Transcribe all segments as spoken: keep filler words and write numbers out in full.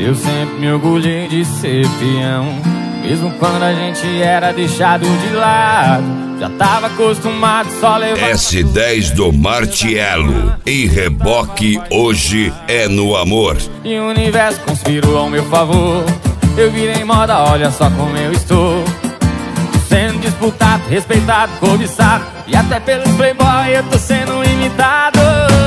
Eu sempre me orgulhei de ser peão, mesmo quando a gente era deixado de lado. Já tava acostumado só levar S dez do Martiello, em reboque hoje é no amor. E o universo conspirou ao meu favor. Eu virei moda, olha só como eu estou. Sendo disputado, respeitado, cobiçado, e até pelos playboy eu tô sendo imitado.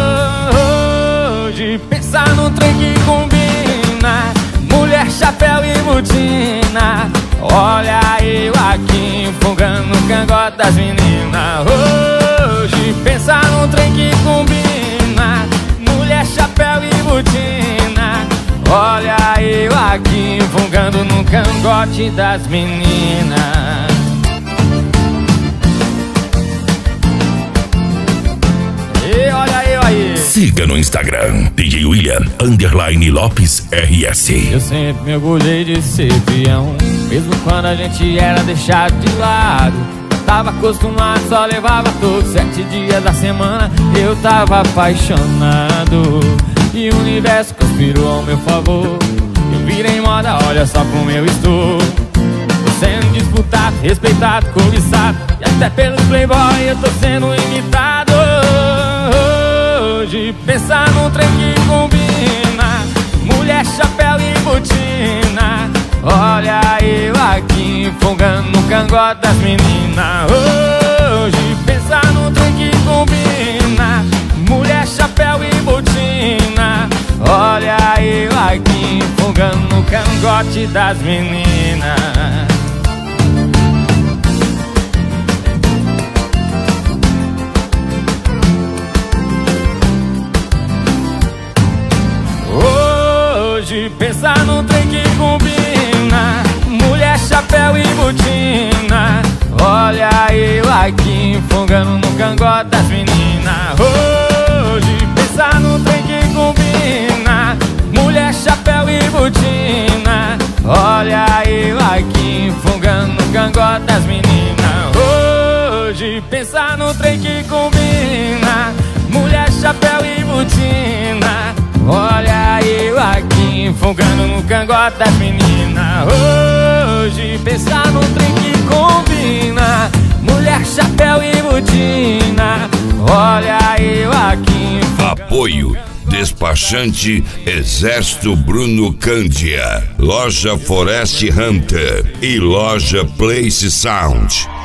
Hoje pensar num trem que combina, mulher, chapéu e botina. Olha eu aqui enfungando no cangote das meninas. Hoje pensar num trem que combina, mulher, chapéu e botina. Olha eu aqui enfungando no cangote das meninas. E olha eu aí. Siga no Instagram, D J William, underline Lopes R S. Eu sempre me orgulhei de ser peão, mesmo quando a gente era deixado de lado. Eu tava acostumado, só levava todos sete dias da semana. Eu tava apaixonado e o universo conspirou ao meu favor. Eu virei moda, olha só como eu estou. Tô sendo disputado, respeitado, cobiçado, e até pelos playboy eu tô sendo imitado. Hoje pensar num trem que combina, mulher, chapéu e botina. Olha eu aqui enfungando no cangote das meninas. Hoje pensar num trem que combina, mulher, chapéu e botina. Olha eu aqui enfungando no cangote das meninas. Hoje pensar num trem que combina, mulher, chapéu e botina. Olha eu aqui enfungando no cangote das meninas. Hoje pensar num trem que combina, mulher, chapéu e botina. Olha eu aqui enfungando no cangote das meninas. Hoje pensar num trem que combina, mulher, chapéu e botina. Olha eu aqui enfungando no cangote das meninas. Hoje pensar num trem que combina, mulher, chapéu e botina. Olha eu aqui enfungando... Apoio Despachante Exército Bruno Cândia, Loja Forest Hunter e Loja Place Sound.